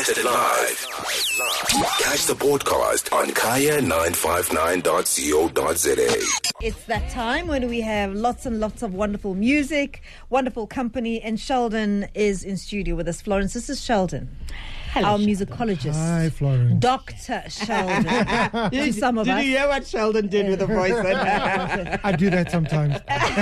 Broadcasted live. Catch the podcast on kaya959.co.za. It's that time when we have lots and lots of wonderful music, wonderful company, and Sheldon is in studio with us. Florence, this is Sheldon. Hello, our Sheldon. musicologist. Hi, Florence. Dr. Sheldon. To some of us. Did you hear what Sheldon did with the voice? I do that sometimes.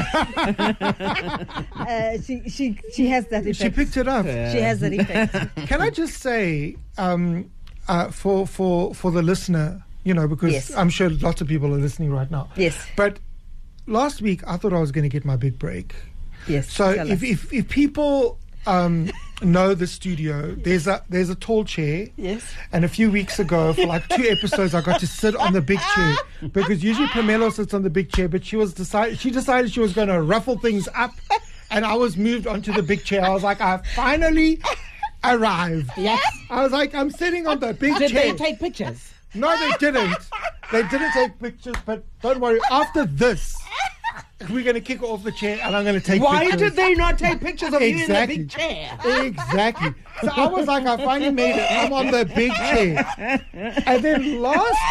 She has that effect. She picked it up. She has that effect. Can I just say, for the listener, because Yes. I'm sure lots of people are listening right now. Yes. But last week I thought I was going to get my big break. Yes. So tell us. if people know the studio, there's a tall chair. Yes. And a few weeks ago, for like 2 episodes, I got to sit on the big chair because usually Pamela sits on the big chair, but she decided she was going to ruffle things up, and I was moved onto the big chair. I was like, I finally arrived. Yes. I was like, I'm sitting on the big Did chair. they take pictures? No, they didn't. They didn't take pictures, but don't worry. After this, we're going to kick off the chair and I'm going to take Why pictures. did they not take pictures of you in the Exactly. big chair? Exactly. So I was like, I finally made it. I'm on the big chair. And then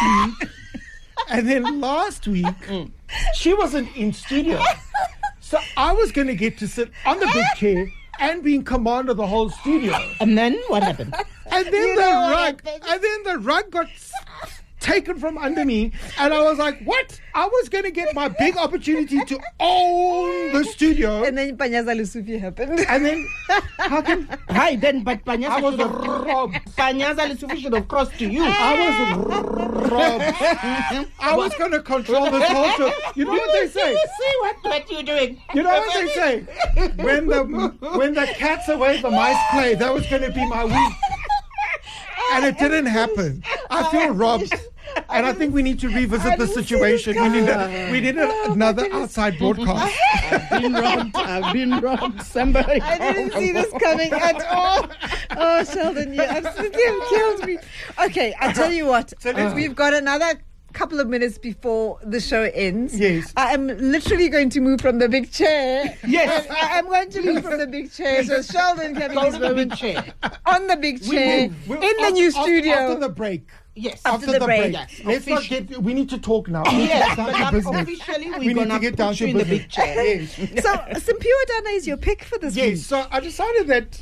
last week, she wasn't in studio. So I was going to get to sit on the big chair and be in command of the whole studio. And then what happened? And then the rug got taken from under me, and I was like, what? I was going to get my big opportunity to own the studio. And then Panyaza Lusufi happened. And then, how can... Hi, then, but I Panyaza was should have robbed. Panyaza Lesotho should have crossed to you. I was robbed. I was going to control this whole show. You know what they say? See what you're doing. You know what they say? When the cat's away, the mice play. That was going to be my week. And it didn't happen. I feel robbed. And I think we need to revisit the situation. We need another outside broadcast. I've been robbed. Somebody. I didn't see this coming at all. Oh, Sheldon, you absolutely have killed me. Okay, I'll tell you what. We've got another couple of minutes before the show ends. Yes. I am literally going to move from the big chair. Yes. I'm going to move from the big chair. So Sheldon can be Go his to the big moment chair. on the big chair in the new studio. After the break. Yes. After the break. Yes. Let's not we need to talk now. We need to Yes, get down but to like business. officially We we're need going to to get down put to you in the business. big chair. Yes. So Simpiwe Dana is your pick for this week. Yes, so I decided that,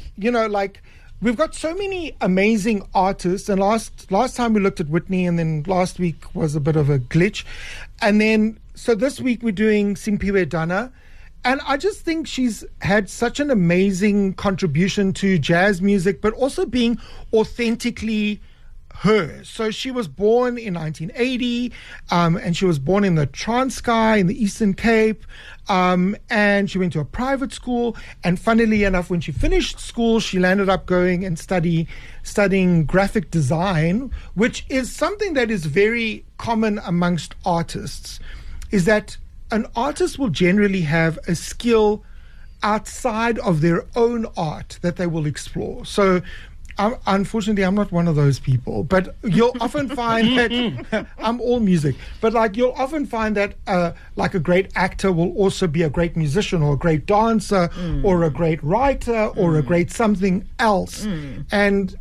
we've got so many amazing artists, and last time we looked at Whitney, and then last week was a bit of a glitch. And then, so this week we're doing Simpiwe Dana, and I just think she's had such an amazing contribution to jazz music, but also being authentically her. So she was born in 1980, and she was born in the Transkei in the Eastern Cape, and she went to a private school. And funnily enough, when she finished school, she landed up going and studying graphic design, which is something that is very common amongst artists, is that an artist will generally have a skill outside of their own art that they will explore. So unfortunately, I'm not one of those people, but you'll often find that I'm all music, but you'll often find that a great actor will also be a great musician or a great dancer or a great writer or a great something else. And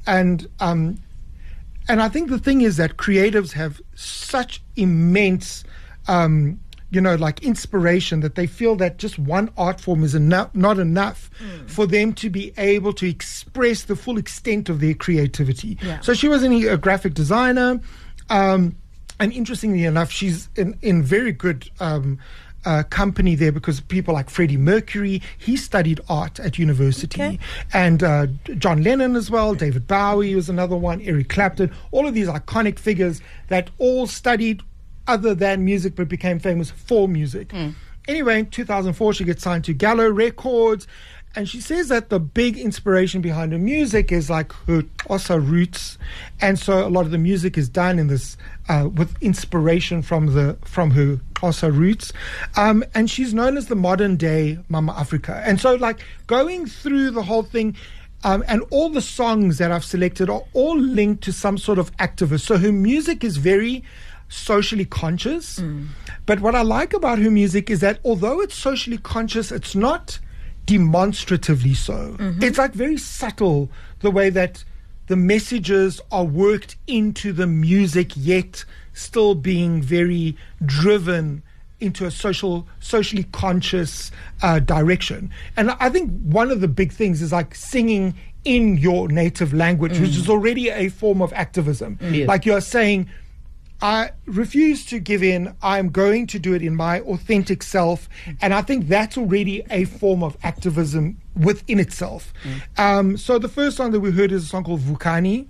I think the thing is that creatives have such immense inspiration that they feel that just one art form is not enough for them to be able to express the full extent of their creativity. Yeah. So she was a graphic designer, and interestingly enough, she's in very good company there, because people like Freddie Mercury, he studied art at university. Okay. And John Lennon as well, David Bowie was another one, Eric Clapton, all of these iconic figures that all studied other than music but became famous for music. Anyway, in 2004 she gets signed to Gallo Records, and she says that the big inspiration behind her music is her Xhosa roots, and so a lot of the music is done in this with inspiration from her Xhosa roots, and she's known as the modern day Mama Africa. And so going through the whole thing, and all the songs that I've selected are all linked to some sort of activist. So her music is very socially conscious. But what I like about her music is that although it's socially conscious, it's not demonstratively so. It's very subtle, the way that the messages are worked into the music, yet still being very driven into a socially conscious direction. And I think one of the big things is like singing in your native language, which is already a form of activism. Yes. Like you're saying, I refuse to give in. I'm going to do it in my authentic self. And I think that's already a form of activism within itself. So the first song that we heard is a song called Vukani,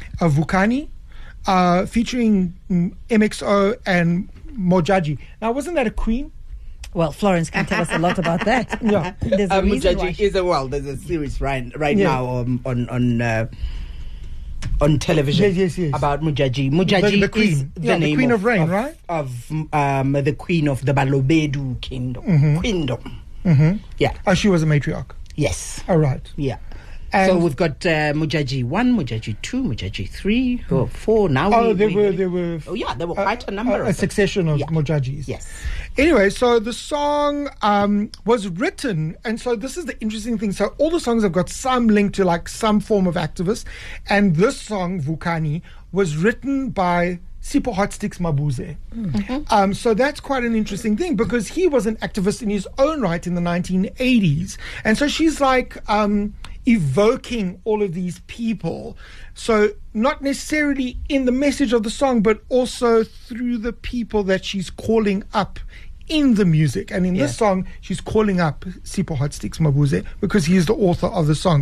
featuring MXO and Mojaji. Now, wasn't that a queen? Well, Florence can tell us a lot about that. Yeah. There's a reason why. Mujaji there's a series right Yeah. now on television Yes. about Mujaji. Mujaji The queen. is the Yeah, the name Queen of Rain, of, right? Of the queen of the Balobedu kingdom. Yeah. Oh, she was a matriarch. Yes. All right. Yeah. And So we've got Mujaji 1, Mujaji 2, Mujaji 3, 4. Now there were Oh yeah, there were quite a number a of succession of Yeah. Mojajis. Yes. Anyway, so the song was written, and so this is the interesting thing. So all the songs have got some link to like some form of activist, and this song Vukani was written by Sipho Hotsticks Mabuse. So that's quite an interesting thing because he was an activist in his own right in the 1980s, and so she's like evoking all of these people. So not necessarily in the message of the song, but also through the people that she's calling up in the music. And in this song, she's calling up Sipho Hotsticks Mabuse because he's the author of the song.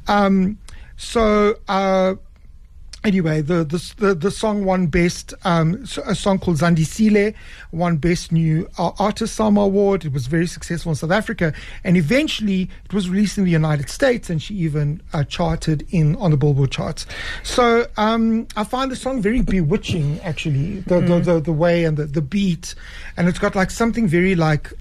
Anyway, the song won best, a song called Zandisile won Best New Artist Salma Award. It was very successful in South Africa, and eventually it was released in the United States, and she even charted on the Billboard charts. So I find the song very bewitching, actually, the way and the beat, and it's got like something very like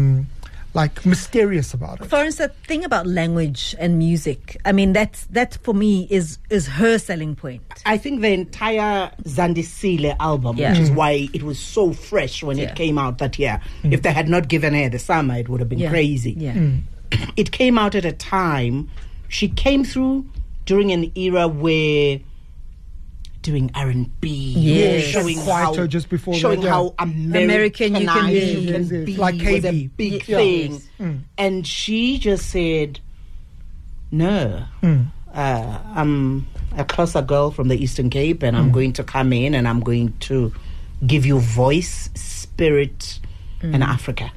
mysterious about it. Florence, the thing about language and music, I mean, that for me is her selling point. I think the entire Zandisile album, Yeah. which is why it was so fresh when Yeah. it came out that year. If they had not given her the summer, it would have been Yeah. crazy. Yeah. It came out at a time, she came through during an era where doing R&B, Yes. showing Kwaito how just before showing that, yeah. how American you can be. you can Yes, be like was a KB. big Yeah. thing. Yes. And she just said, "No, I'm a closer girl from the Eastern Cape, and I'm going to come in and I'm going to give you voice, spirit, and Africa."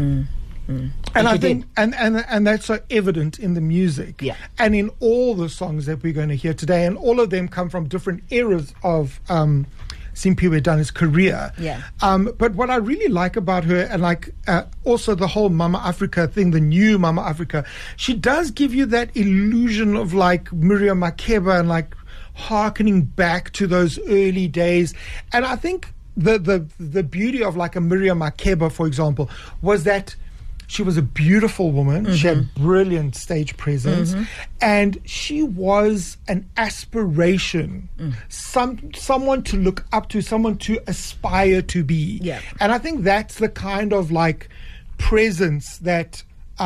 And I she think, and that's so evident in the music, Yeah. and in all the songs that we're going to hear today, and all of them come from different eras of Simphiwe Dana's career. Yeah. But what I really like about her, and like also the whole Mama Africa thing, the new Mama Africa, she does give you that illusion of like Miriam Makeba and like hearkening back to those early days, and I think the beauty of like a Miriam Makeba, for example, was that she was a beautiful woman. She had brilliant stage presence, and she was an aspiration, someone to look up to, someone to aspire to be. Yeah. And I think that's the kind of like presence that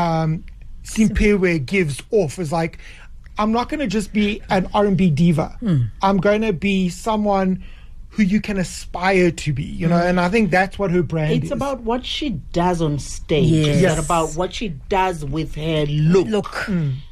Simphiwe gives off. Is like, I'm not going to just be an R&B diva. I'm going to be someone who you can aspire to be, you know, and I think that's what her brand is. It's about what she does on stage. Yes. It's Yes. not about what she does with her look.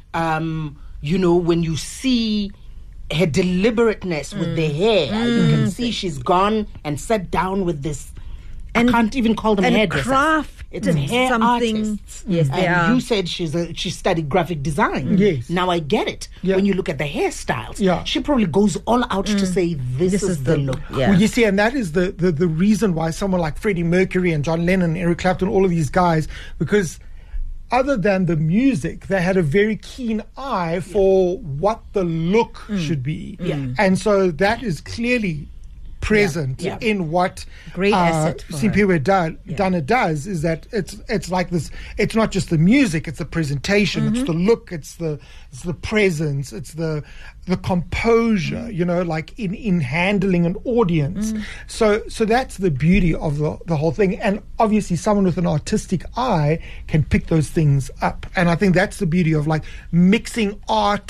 You know, when you see her deliberateness with the hair, you can see she's gone and sat down with this. And- I can't even call them and hairdressers. craft It's hair something. artists. Yes, they and are. you said she studied graphic design. Yes. Now I get it. Yeah. When you look at the hairstyles, Yeah. she probably goes all out to say this is the look. Yeah. Well, you see, and that is the reason why someone like Freddie Mercury and John Lennon, Eric Clapton, all of these guys, because other than the music, they had a very keen eye for what the look should be. And so that is clearly present Yeah. in what Great asset for her. Simphiwe Dana does, is that it's like this. It's not just the music; it's the presentation, it's the look, it's the presence, it's the composure. You know, like in handling an audience. So that's the beauty of the whole thing. And obviously, someone with an artistic eye can pick those things up. And I think that's the beauty of like mixing art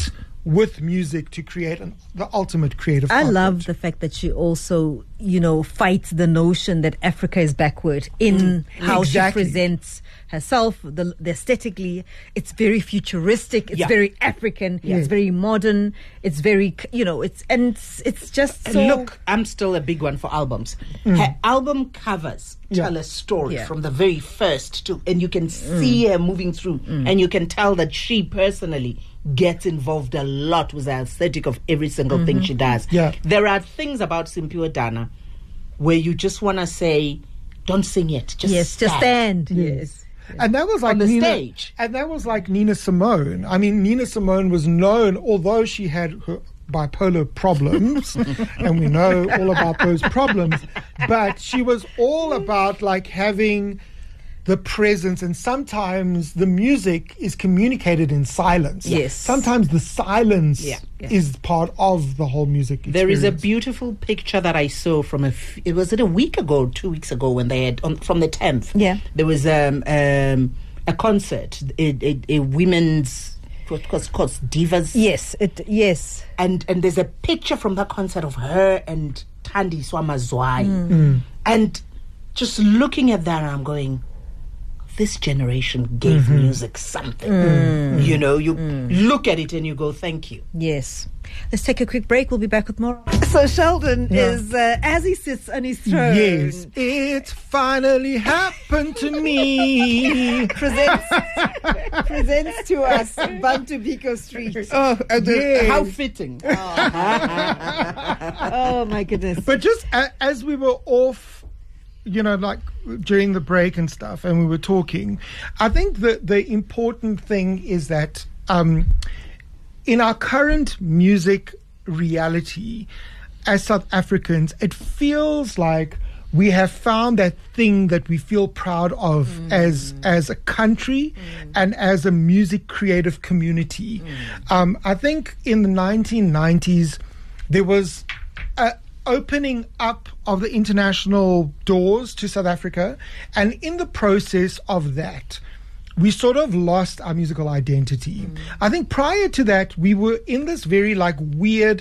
with music to create the ultimate creative I output. love the fact that she also, fights the notion that Africa is backward in how Exactly. she presents herself, the aesthetically. It's very futuristic. It's Yeah. very African. Yeah. It's very modern. It's very, it's just so. And look, I'm still a big one for albums. Her album covers tell a story Yeah. from the very first to, and you can see her moving through, and you can tell that she personally gets involved a lot with the aesthetic of every single thing she does. Yeah. There are things about Simphiwe Dana where you just want to say, don't sing it, just stand. Yes. And that was like On the Nina, stage. And that was like Nina Simone. I mean, Nina Simone was known, although she had her bipolar problems, and we know all about those problems, but she was all about like having the presence, and sometimes the music is communicated in silence. Yes. Sometimes the silence Yeah. is part of the whole music experience. There is a beautiful picture that I saw from was it a week ago, 2 weeks ago, when they had from the 10th. Yeah. There was a concert, a women's what was called Divas. Yes. And there's a picture from that concert of her and Thandi Swamazwai. And just looking at that, I'm going, this generation gave music something. You look at it and you go, thank you. Yes. Let's take a quick break. We'll be back with more. So Sheldon is, as he sits on his throne, Yes, it's finally happened to me. presents to us Bantu Biko Street. Yes. How fitting. Oh my goodness. But just as we were off, like during the break and stuff, and we were talking, I think the important thing is that in our current music reality as South Africans, it feels like we have found that thing that we feel proud of as a country and as a music creative community. I think in the 1990s, there was a opening up of the international doors to South Africa, and in the process of that, we sort of lost our musical identity. I think prior to that, we were in this very weird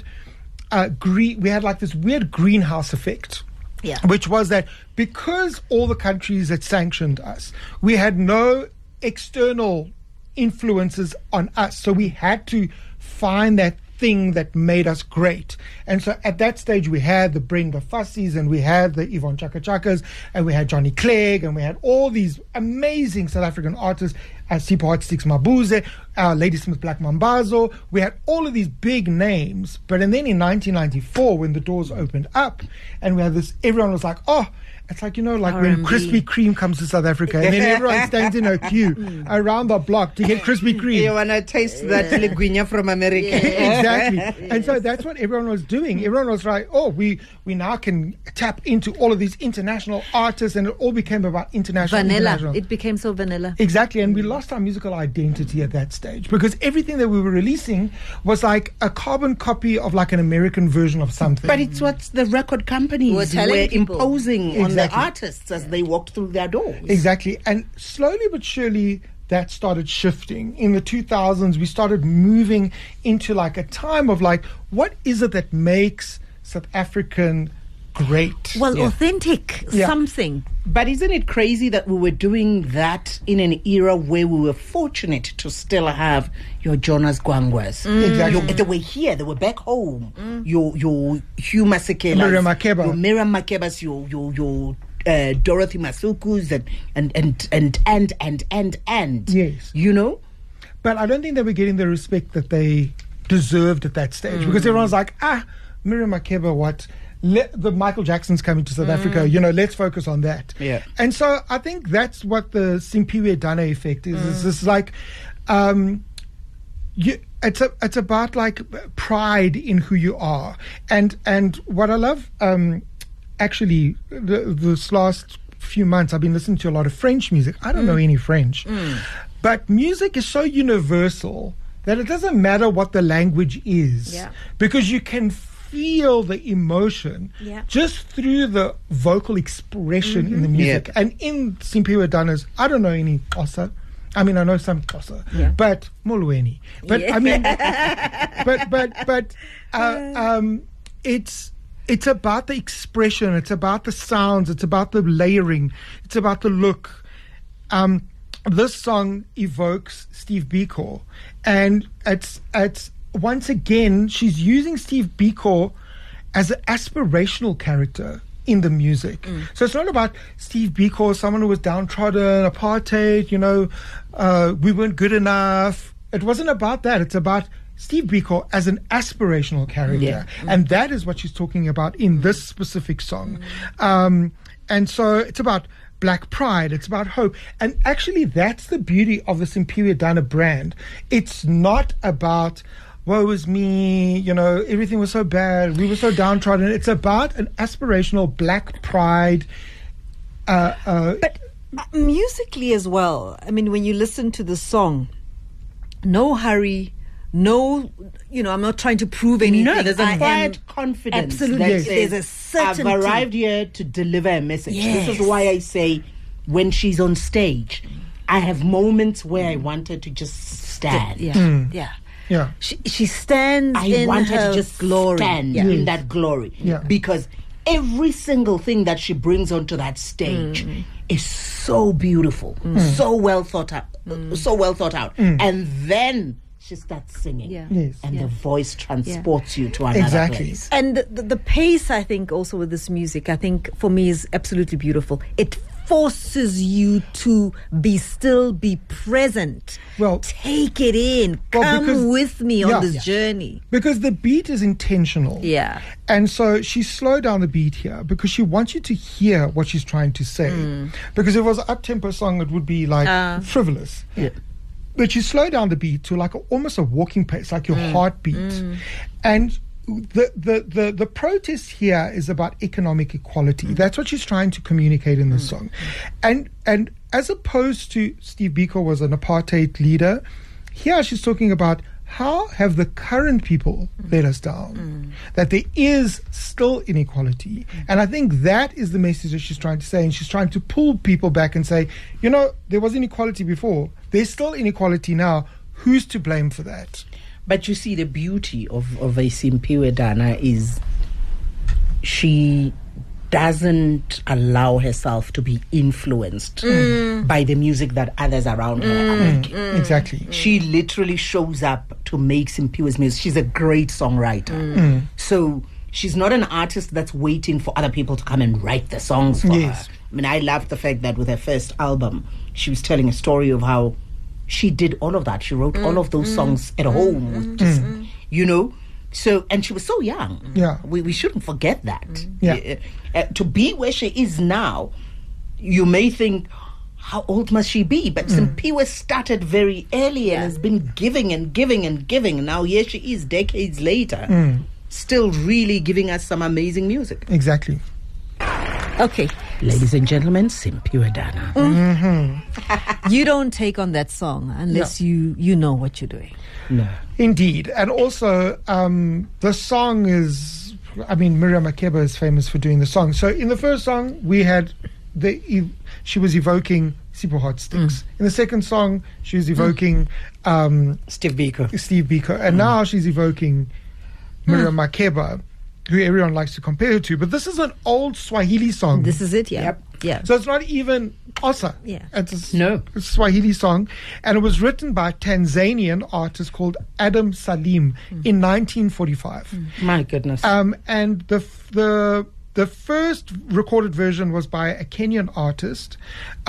we had this weird greenhouse effect. Yeah. Which was that because all the countries had sanctioned us, we had no external influences on us. So we had to find that thing that made us great. And so at that stage, we had the Brenda Fassies, and we had the Yvonne Chaka Chakas, and we had Johnny Clegg, and we had all these amazing South African artists, Sipho Hotstix Mabuze, Ladysmith Black Mambazo. We had all of these big names. But and then in 1994, when the doors opened up, and we had this, everyone was like, oh, it's like, when R&B. Krispy Kreme comes to South Africa, and then everyone stands in a queue around the block to get Krispy Kreme. You want to taste that ligunya from America. Exactly. And so that's what everyone was doing. Everyone was like, oh, we now can tap into all of these international artists, and it all became about international. It became so vanilla. Exactly. And we lost our musical identity at that stage because everything that we were releasing was like a carbon copy of like an American version of something. But it's what the record companies Were telling were people. imposing on the Exactly. artists as they walked through their doors. Exactly. And slowly but surely that started shifting. In the 2000s, we started moving into like a time of like, what is it that makes South African great? Well, authentic, Yeah. something. But isn't it crazy that we were doing that in an era where we were fortunate to still have your Jonas Gwangwas? Exactly. They were here, they were back home. Your Hugh Masekelas, Miriam Makeba. your Miriam Makebas, your Dorothy Masukus, and Yes. But I don't think they were getting the respect that they deserved at that stage because everyone's like, Miriam Makeba, what? The Michael Jackson's coming to South Africa, let's focus on that. Yeah. And so I think that's what the Simphiwe Dana effect is. It's just like, it's about like pride in who you are. And what I love, actually, this last few months, I've been listening to a lot of French music. I don't know any French. But music is so universal that it doesn't matter what the language is. Yeah. Because you can feel the emotion just through the vocal expression in the music. And in Simphiwe Dana's, I don't know any Xhosa, I mean, I know some Xhosa, but Molweni. But I mean, it's about the expression. It's about the sounds. It's about the layering. It's about the look. This song evokes Steve Biko, and it's once again she's using Steve Biko as an aspirational character in the music. So it's not about Steve Biko, someone who was downtrodden, apartheid, we weren't good enough. It wasn't about that. It's about Steve Biko as an aspirational character. And that is what she's talking about in this specific song. And so it's about Black pride, it's about hope. And actually that's the beauty of the Simphiwe Dana brand. It's not about woe is me, everything was so bad, we were so downtrodden. It's about an aspirational Black pride. But musically as well, I mean, when you listen to the song, no hurry, no, I'm not trying to prove anything. No, there's a quiet confidence. Absolutely. That There's a certainty. I've arrived here to deliver a message. Yes. This is why I say when she's on stage, I have moments where I want her to just stand. Yeah. She stands I in want her her to just glory. stand in that glory. Yeah. Because every single thing that she brings onto that stage is so beautiful, so well thought out, and then she starts singing, and the voice transports you to another place. And the pace, I think, also with this music, I think for me is absolutely beautiful. It forces you to be still, be present. Well, take it in. Come with me on this journey. Because the beat is intentional. Yeah. And so she slowed down the beat here because she wants you to hear what she's trying to say. Because if it was an up-tempo song, it would be like frivolous. Yeah. But you slow down the beat to like almost a walking pace, like your heartbeat. And the protest here is about economic equality. That's what she's trying to communicate in this song. And as opposed to Steve Biko was an apartheid leader, here she's talking about how have the current people let us down, that there is still inequality. And I think that is the message that she's trying to say, and she's trying to pull people back and say, there was inequality before, there's still inequality now, who's to blame for that? But you see, the beauty of a Simphiwe Dana is she doesn't allow herself to be influenced by the music that others around her are making. Exactly. She literally shows up to make Simphiwe's music. She's a great songwriter. So she's not an artist that's waiting for other people to come and write the songs for her. I mean, I love the fact that with her first album, she was telling a story of how she did all of that. She wrote all of those songs at home with just, So, and she was so young. Yeah. We shouldn't forget that. Yeah. To be where she is now, you may think, how old must she be? But Simphiwe started very early and has been giving and giving and giving. Now here she is, decades later, still really giving us some amazing music. Exactly. Okay. Ladies and gentlemen, Simphiwe Dana. You don't take on that song unless you know what you're doing. No. Indeed. And also, the song is, Miriam Makeba is famous for doing the song. So in the first song, we had she was evoking Sipho Hot Sticks. In the second song, she was evoking Steve Biko. And now she's evoking Miriam Makeba, who everyone likes to compare her to. But this is an old Swahili song. This is it, yeah. Yeah. So it's not even Xhosa. Yeah. It's a Swahili song. And it was written by a Tanzanian artist called Adam Salim in 1945. My goodness. And the first recorded version was by a Kenyan artist.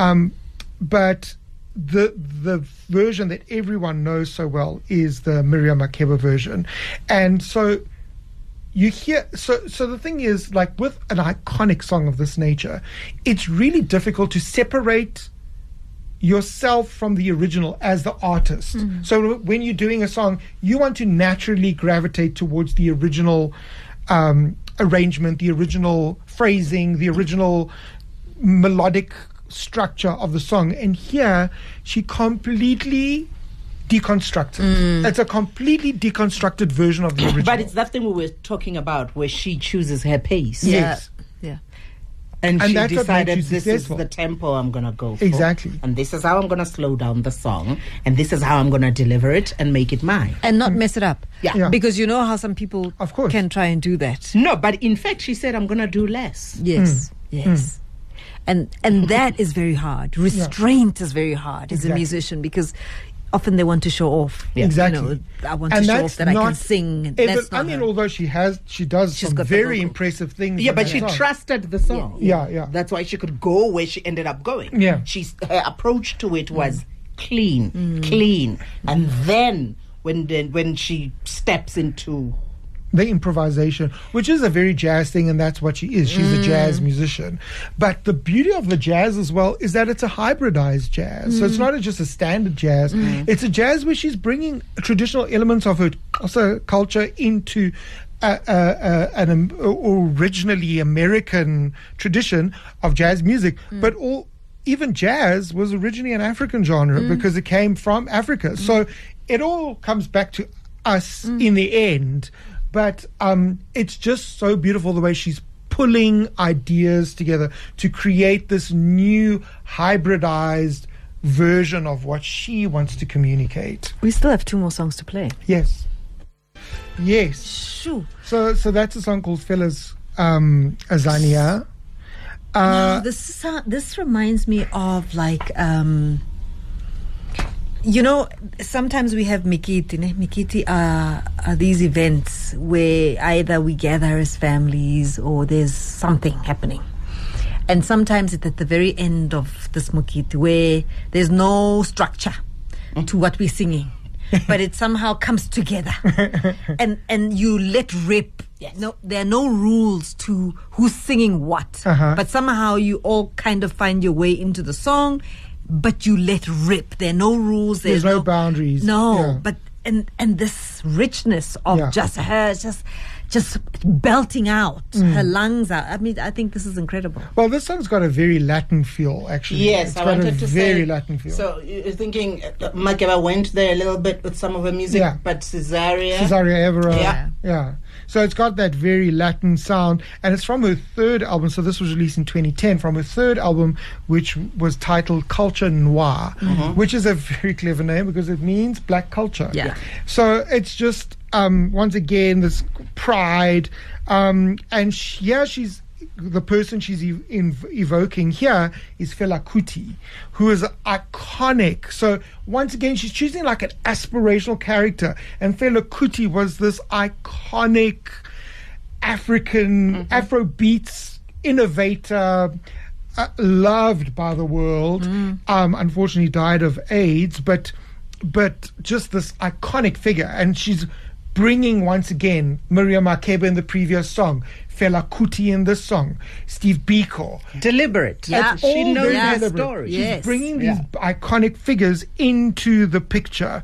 But the version that everyone knows so well is the Miriam Makeba version. And so you hear, so the thing is, like with an iconic song of this nature, it's really difficult to separate yourself from the original as the artist. So when you're doing a song, you want to naturally gravitate towards the original arrangement, the original phrasing, the original melodic structure of the song. And here she completely deconstructed. It's a completely deconstructed version of the original. But it's that thing we were talking about where she chooses her pace. Yes. Yeah. And she that's what decided makes you this is successful. the tempo I'm going to go for. Exactly. And this is how I'm going to slow down the song. And this is how I'm going to deliver it and make it mine. And not mess it up. Yeah. Because you know how some people Of course. can try and do that. No, but in fact, she said, I'm going to do less. Yes. Yes. And that is very hard. Restraint is very hard as a Exactly. musician, because often they want to show off. Yeah. Exactly. You know, I want to show off that I can sing. That's not her. although she does She's some got the very vocal. impressive things. Yeah, on but that she song. trusted the song. Yeah. That's why she could go where she ended up going. Yeah. Her approach to it was clean. And then when she steps into the improvisation, which is a very jazz thing, and that's what she is. She's a jazz musician. But the beauty of the jazz as well is that it's a hybridized jazz. So it's not just a standard jazz. It's a jazz where she's bringing traditional elements of her also culture into an originally American tradition of jazz music. But even jazz was originally an African genre because it came from Africa. So it all comes back to us in the end. But it's just so beautiful the way she's pulling ideas together to create this new hybridized version of what she wants to communicate. We still have 2 more songs to play. Yes. Shoo. So that's a song called Fellas Azania. Now, this reminds me of like you know, sometimes we have Mikiti. Mikiti are these events where either we gather as families or there's something happening. And sometimes it's at the very end of this Mikiti where there's no structure to what we're singing. But it somehow comes together. and you let rip. Yes. No, there are no rules to who's singing what. But somehow you all kind of find your way into the song. But you let rip. There are no rules. There's no boundaries. No, Yeah. but and this richness of Yeah. just her just belting out her lungs out. I mean, I think this is incredible. Well, this song's got a very Latin feel, actually. Yes, It's I got wanted a to very say. Latin feel. So you're thinking, Makeba went there a little bit with some of her music, Yeah. but Cesaria. Cesaria Evora. Yeah. So it's got that very Latin sound, and it's from her third album. So this was released in 2010, from her third album, which was titled Culture Noir, which is a very clever name because it means black culture. Yeah. So it's just once again this pride, and she's the person she's evoking here is Fela Kuti, who is iconic. So once again, she's choosing like an aspirational character, and Fela Kuti was this iconic African Afrobeats innovator, loved by the world. Unfortunately, died of AIDS, but just this iconic figure, and she's bringing once again Miriam Makeba in the previous song, Fela Kuti in this song, Steve Biko. Deliberate. Yeah. She All knows very her deliberate. story. Yeah. She's bringing these iconic figures into the picture.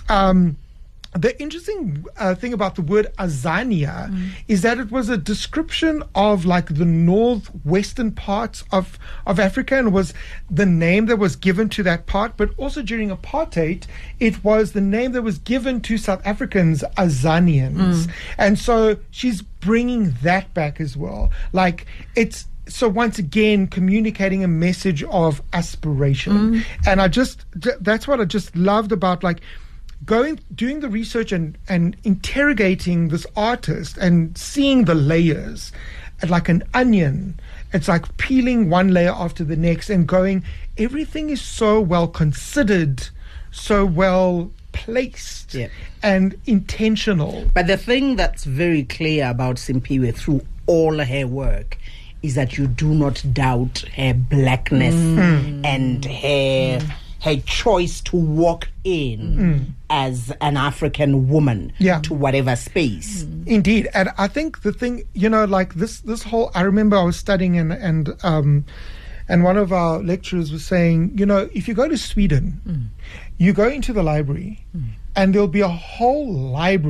The interesting thing about the word Azania is that it was a description of like the northwestern parts of Africa, and was the name that was given to that part. But also during apartheid, it was the name that was given to South Africans, Azanians. And so she's bringing that back as well. Like it's, so once again, communicating a message of aspiration. And that's what I just loved about like doing the research and interrogating this artist and seeing the layers like an onion. It's like peeling one layer after the next and going, everything is so well considered, so well placed, and intentional. But the thing that's very clear about Simpiwe through all her work is that you do not doubt her blackness and her choice to walk in as an African woman to whatever space. Indeed. And I think the thing, like this whole, I remember I was studying and one of our lecturers was saying, if you go to Sweden, you go into the library and there'll be a whole library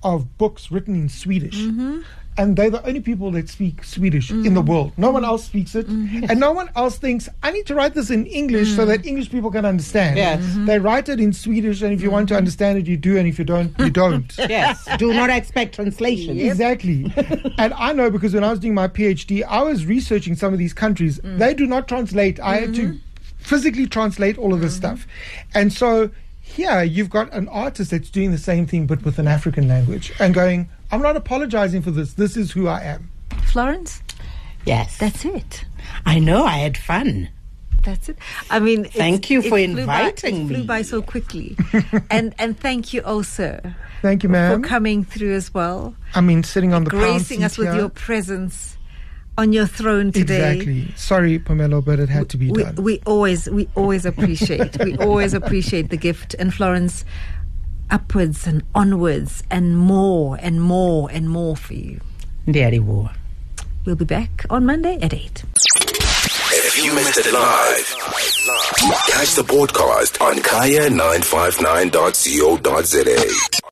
of books written in Swedish. And they're the only people that speak Swedish in the world. No one else speaks it. And no one else thinks, I need to write this in English so that English people can understand. Yes. They write it in Swedish, and if you want to understand it, you do, and if you don't, you don't. Yes. Do not expect translation. Exactly. And I know, because when I was doing my PhD, I was researching some of these countries. They do not translate. I had to physically translate all of this stuff. And so here you've got an artist that's doing the same thing but with an African language and going, I'm not apologizing for this. This is who I am. Florence, Yes. that's it. I know. I had fun. That's it. I mean, Thank you for inviting It flew me. by so quickly. and thank you also Thank you, for ma'am. coming through as well, I mean, sitting on the pound gracing seat us with here. your presence on your throne today. Exactly. Sorry, Pomelo, but it had to be done. We always appreciate the gift. And Florence, upwards and onwards and more and more and more for you. Ndiariwo. We'll be back on Monday at 8. If you missed it live, catch the podcast on kaya959.co.za.